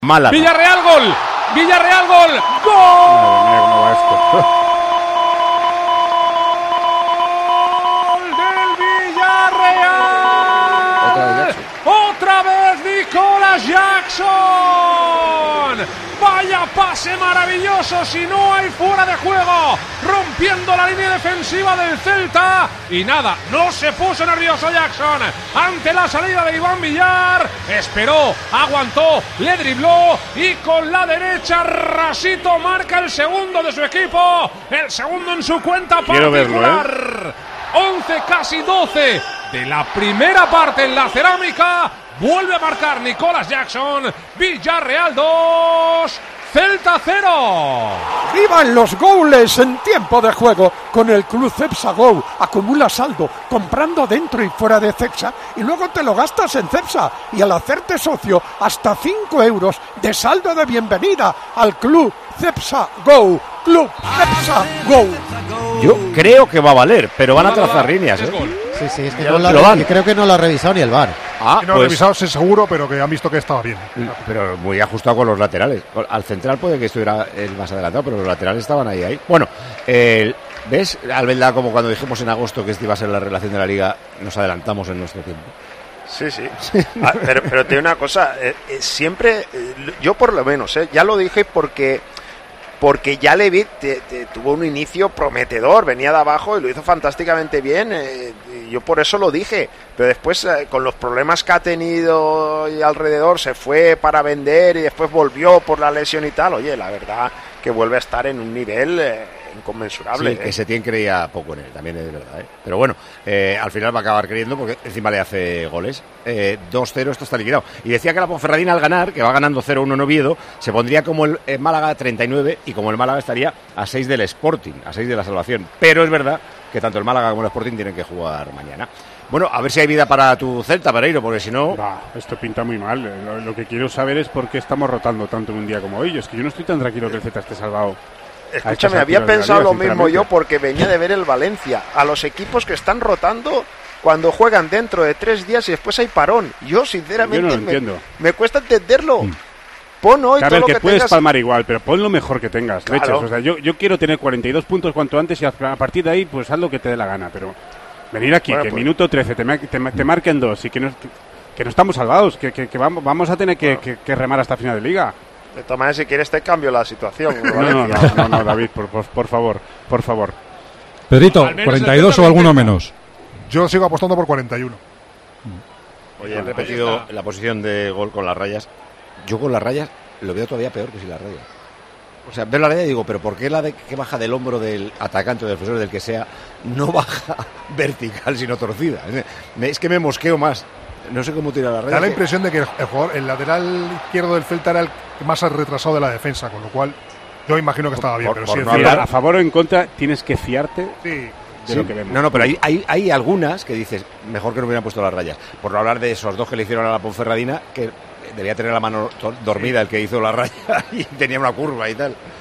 Málaga. Villarreal, gol. Villarreal, gol. ¡Gol! Madre mía, ¿cómo va esto? ¡Gol del Villarreal! ¡Otra vez Nicolas Jackson! ¡Vaya pase maravilloso! Si no hay fuera de juego, rompiendo la línea defensiva del Celta. Y nada, no se puso nervioso Jackson ante la salida de Iván Villar. Esperó, aguantó, le dribló y con la derecha rasito marca el segundo de su equipo. El segundo en su cuenta particular. 11, casi 12 de la primera parte en la cerámica. Vuelve a marcar Nicolas Jackson. Villarreal 2, Celta 0. ¡Vivan los goles en tiempo de juego! Con el Club Cepsa Go acumula saldo comprando dentro y fuera de Cepsa y luego te lo gastas en Cepsa. Y al hacerte socio, hasta 5 euros de saldo de bienvenida al Club Cepsa Go. Club Cepsa Go. Yo creo que va a valer, pero van a trazar líneas, ¿eh? Sí, es que no creo que no lo ha revisado ni el VAR. No lo ha revisado, sí, seguro, pero que han visto que estaba bien. Pero muy ajustado con los laterales. Al central puede que estuviera el más adelantado, pero los laterales estaban ahí. Bueno, ¿ves? Albelda, como cuando dijimos en agosto que esta iba a ser la relación de la Liga, nos adelantamos en nuestro tiempo. Sí. Pero te digo una cosa, siempre, yo por lo menos, ya lo dije porque ya le vi, tuvo un inicio prometedor, venía de abajo y lo hizo fantásticamente bien, yo por eso lo dije, pero después con los problemas que ha tenido y alrededor se fue para vender y después volvió por la lesión y tal, oye, la verdad que vuelve a estar en un nivel inconmensurable. Sí, que Setién creía poco en él, también es verdad, Pero bueno, al final va a acabar creyendo porque encima le hace goles. 2-0, esto está liquidado. Y decía que la Ponferradina al ganar, que va ganando 0-1 en Oviedo, se pondría como el Málaga 39 y como el Málaga estaría a 6 del Sporting, a 6 de la salvación. Pero es verdad que tanto el Málaga como el Sporting tienen que jugar mañana. Bueno, a ver si hay vida para tu Celta, Pereiro, porque si no... Esto pinta muy mal. Lo que quiero saber es por qué estamos rotando tanto en un día como hoy. Es que yo no estoy tan tranquilo que el Celta esté salvado. Escúchame, había pensado lo mismo yo porque venía de ver el Valencia. A los equipos que están rotando cuando juegan dentro de 3 días y después hay parón. Yo, sinceramente, yo no lo entiendo. Me cuesta entenderlo. Pon hoy todo lo que puedes tengas. palmar igual, pero pon lo mejor que tengas. Claro. Leches. O sea, yo quiero tener 42 puntos cuanto antes y a partir de ahí, pues haz lo que te dé la gana. Pero venir aquí, bueno, que pues, minuto 13 te marquen 2 y que no estamos salvados, que vamos a tener que remar hasta final de liga. De todas maneras, si quieres te cambio la situación. No, David, por favor. Pedrito, 42 o alguno menos. Yo sigo apostando por 41. Oye, he repetido la posición de gol con las rayas. Yo con las rayas lo veo todavía peor que sin las rayas. O sea, veo la raya y digo, pero ¿por qué la que baja del hombro del atacante o del defensor, del que sea, no baja vertical sino torcida? Es que me mosqueo más. No sé cómo tira la raya. Da la impresión de que el lateral izquierdo del Celta era el más retrasado de la defensa, con lo cual yo imagino que estaba bien. Pero sí, a favor o en contra tienes que fiarte de lo que vemos. No, pero hay algunas que dices, mejor que no hubieran puesto las rayas. Por no hablar de esos 2 que le hicieron a la Ponferradina, que debía tener la mano dormida el que hizo la raya y tenía una curva y tal.